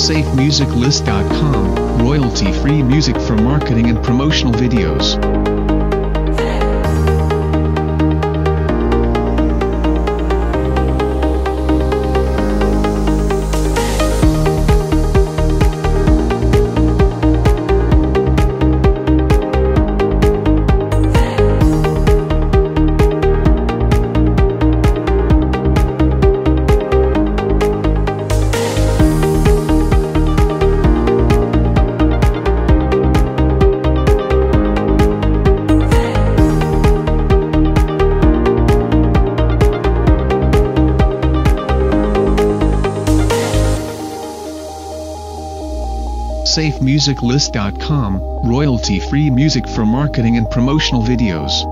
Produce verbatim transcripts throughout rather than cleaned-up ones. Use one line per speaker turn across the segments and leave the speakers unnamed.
safe music list dot com, royalty-free music for marketing and promotional videos. safe music list dot com, royalty-free music for marketing and promotional videos.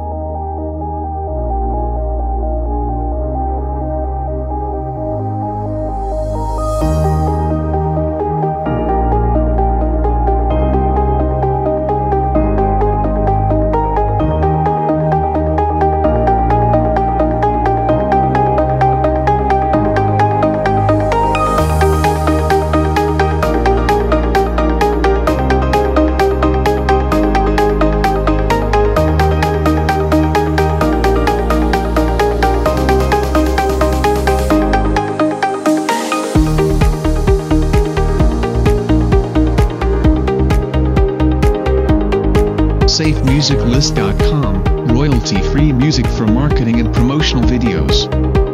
safe music list dot com, royalty-free music for marketing and promotional videos.